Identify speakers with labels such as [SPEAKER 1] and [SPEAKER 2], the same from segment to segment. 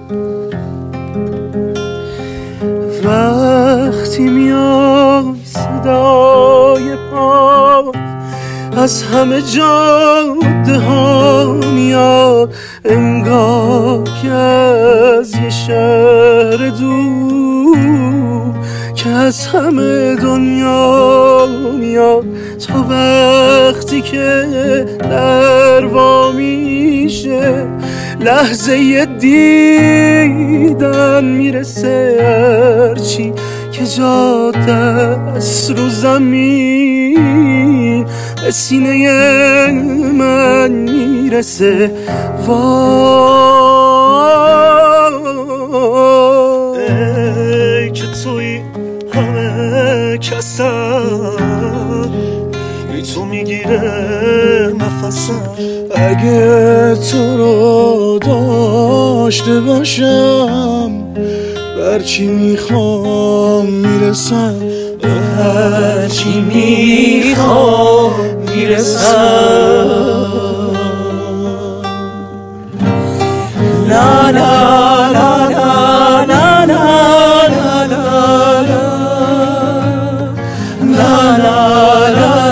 [SPEAKER 1] وقتی میای صدای پا از همه جاده ها میاد، انگار که از یه شهر دور که از همه دنیا میاد. تا وقتی که در وا میشه لحظه دیدن میرسه، هرچی که جا دست رو زمین به سینه من میرسه. ای که توی همه کسم، بی تو میگیره نفسم. اگه تو رو داشته باشم برچی میخوام میرسم، هرچی میخوام میرسم. لا لا لا لا لا لا لا لا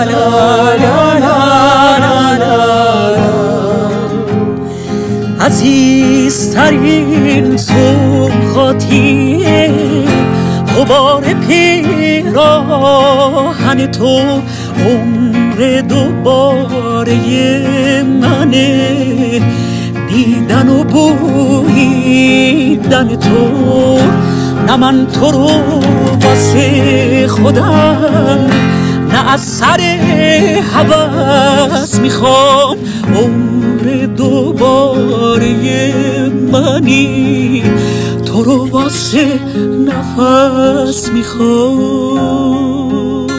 [SPEAKER 1] عزیزترین صبحاتی غبار پیراهن تو، عمر دوباره منه، دیدن و بویدن تو. نه من تو رو واسه خودم، نه از سر هوس میخوام، عمر دوباره منی، تو رو واسه نفس میخوام.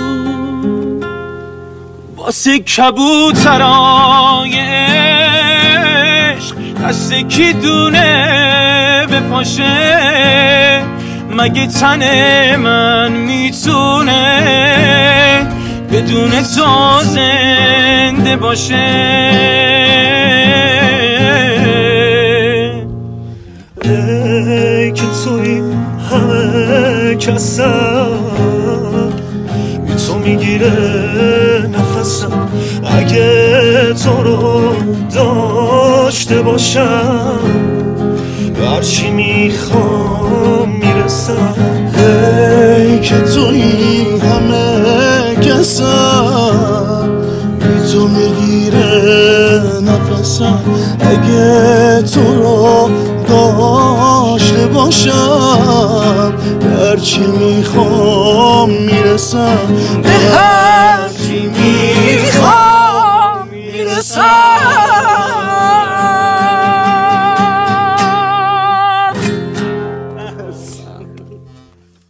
[SPEAKER 1] واسه کبوترای عشق دست کی دونه بپاشه، مگه تن من میتونه بدون تو زنده باشه؟ ای که توی همه کسم، بی تو میگیره نفسم. اگه تو رو داشته باشم برچی میخوام میرسم. ای که توی همه کسم، بی تو میگیره نفسم. اگه تو رو داشته باشم برچی میخوام میرسم، به هرچی میخوام